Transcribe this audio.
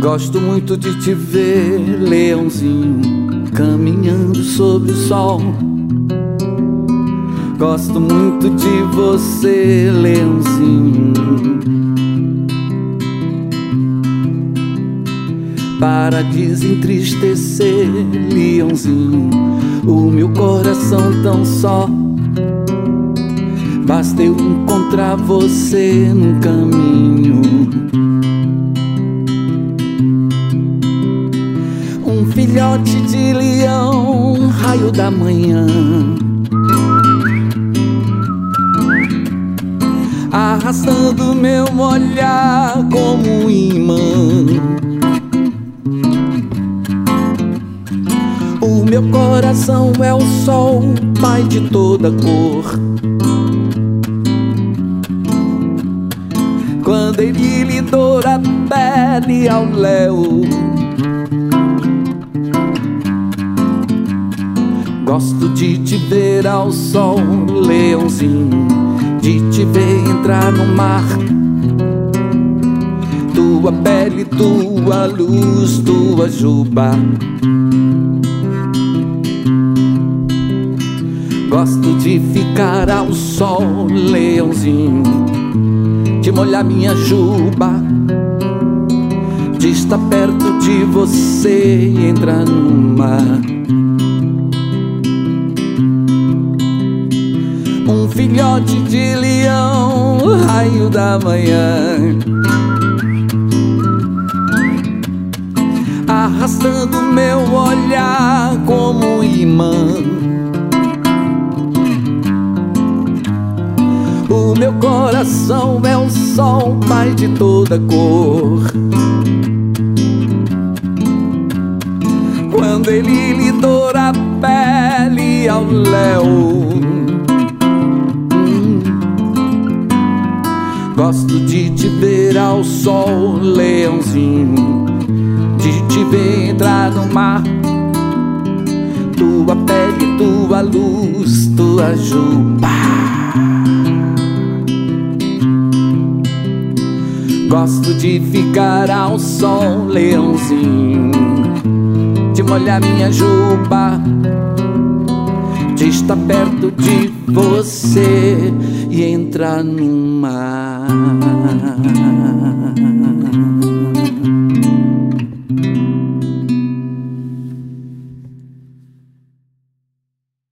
Gosto muito de te ver, leãozinho, caminhando sobre o sol. Gosto muito de você, leãozinho. Para desentristecer, leãozinho, o meu coração tão só. Basta eu encontrar você no caminho. Um filhote de leão, raio da manhã, arrastando meu olhar como um imã. O meu coração é o sol, pai de toda cor. Quando ele lhe doura a pele ao léu, gosto de te ver ao sol, leãozinho, de te ver entrar no mar. Tua pele, tua luz, tua juba. Gosto de ficar ao sol, leãozinho, de molhar minha juba, de estar perto de você e entrar no mar. Um filhote de leão, raio da manhã, arrastando meu olhar como um imã. O meu coração é o sol, pai de toda cor. Quando ele lhe doura a pele ao léu, gosto de te ver ao sol, leãozinho, de te ver entrar no mar. Tua pele, tua luz, tua juba. Gosto de ficar ao sol, leãozinho, de molhar minha juba, de estar perto de você e entrar no mar.